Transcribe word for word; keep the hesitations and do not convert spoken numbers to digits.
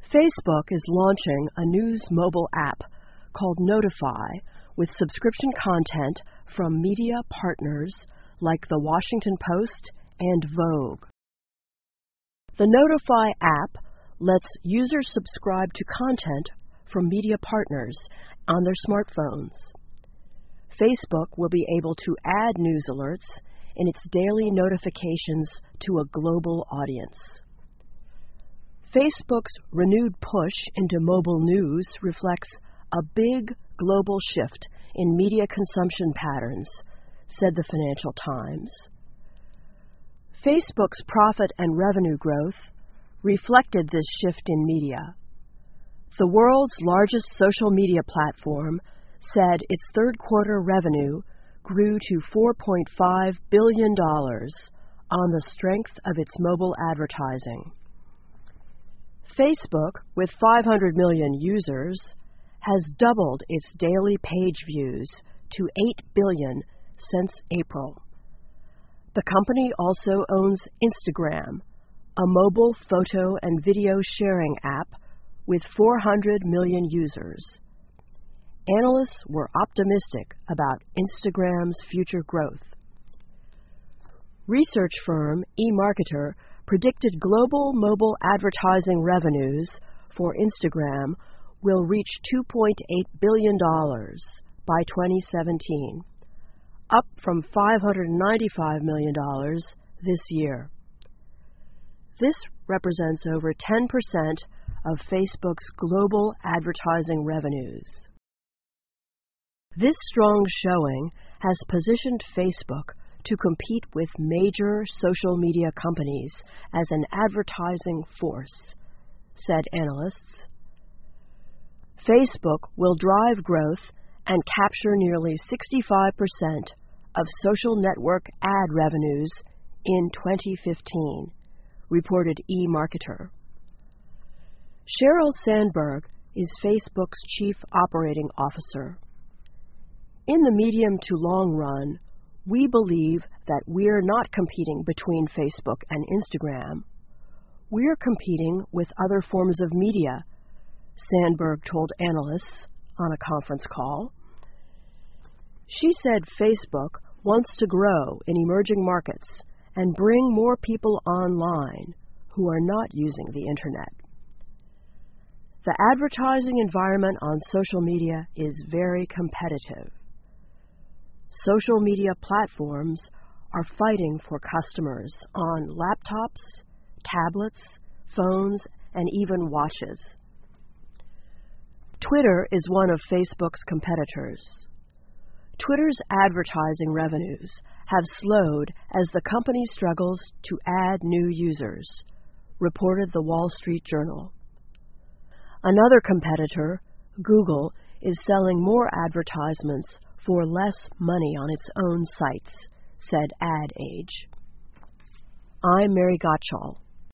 Facebook is launching a news mobile app called Notify with subscription content from media partners like The Washington Post and Vogue. The Notify app lets users subscribe to content from media partners on their smartphones. Facebook will be able to add news alerts in its daily notifications to a global audience. Facebook's renewed push into mobile news reflects a big global shift in media consumption patterns, said the Financial Times. Facebook's profit and revenue growth reflected this shift in media. The world's largest social media platform said its third quarter revenue grew to four point five billion dollars on the strength of its mobile advertising. Facebook, with five hundred million users, has doubled its daily page views to eight billion since April. The company also owns Instagram, a mobile photo and video sharing app with four hundred million users. Analysts were optimistic about Instagram's future growth. Research firm eMarketer predicted global mobile advertising revenues for Instagram will reach two point eight billion dollars by twenty seventeen, up from five hundred ninety-five million dollars this year. This represents over ten percent of Facebook's global advertising revenues. This strong showing has positioned Facebook to compete with major social media companies as an advertising force, said analysts. Facebook will drive growth and capture nearly sixty-five percent of social network ad revenues in twenty fifteen, reported eMarketer. Sheryl Sandberg is Facebook's chief operating officer. In the medium to long run, we believe that we're not competing between Facebook and Instagram. We're competing with other forms of media, Sandberg told analysts on a conference call. She said Facebook wants to grow in emerging markets and bring more people online who are not using the Internet. The advertising environment on social media is very competitive. Social media platforms are fighting for customers on laptops, tablets, phones, and even watches. Twitter is one of Facebook's competitors. Twitter's advertising revenues have slowed as the company struggles to add new users, reported the Wall Street Journal. Another competitor, Google, is selling more advertisements for less money on its own sites, said Ad Age. I'm Mary Gottschall.